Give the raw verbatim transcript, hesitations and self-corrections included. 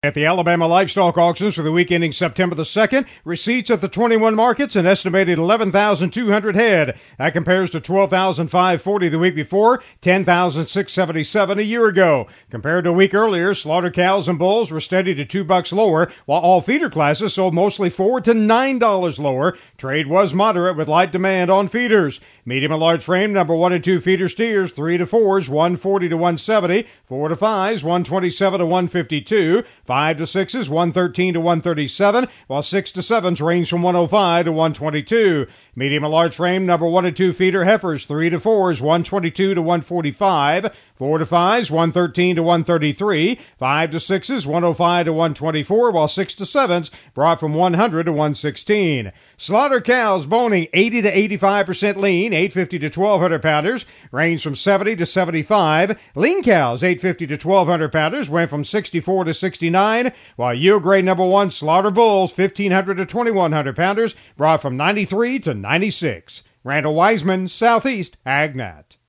At the Alabama Livestock Auctions for the week ending September the second, receipts at the twenty-one markets an estimated eleven thousand two hundred head. That compares to twelve thousand five hundred forty the week before, ten thousand six hundred seventy-seven a year ago. Compared to a week earlier, slaughter cows and bulls were steady to two bucks lower, while all feeder classes sold mostly four to nine dollars lower. Trade was moderate with light demand on feeders. Medium and large frame number one and two feeder steers, three to fours, one forty to one seventy, four to fives, one twenty-seven to one fifty-two, five to sixes, one thirteen to one thirty-seven, while six to sevens range from one oh five to one twenty-two. Medium and large frame number one and two feeder heifers, three to fours, one twenty-two to one forty-five, four to fives, one thirteen to one thirty-three, five to sixes, one oh five to one twenty-four, while six to sevens brought from one hundred to one sixteen. Slaughter cows boning eighty to eighty-five percent lean, eight fifty to twelve hundred pounders, range from seventy to seventy-five. Lean cows, eight fifty to twelve hundred pounders, went from sixty-four to sixty-nine, while yield grade number one slaughter bulls, fifteen hundred to twenty-one hundred pounders, brought from ninety-three to ninety-six. Randall Wiseman, Southeast AgNet.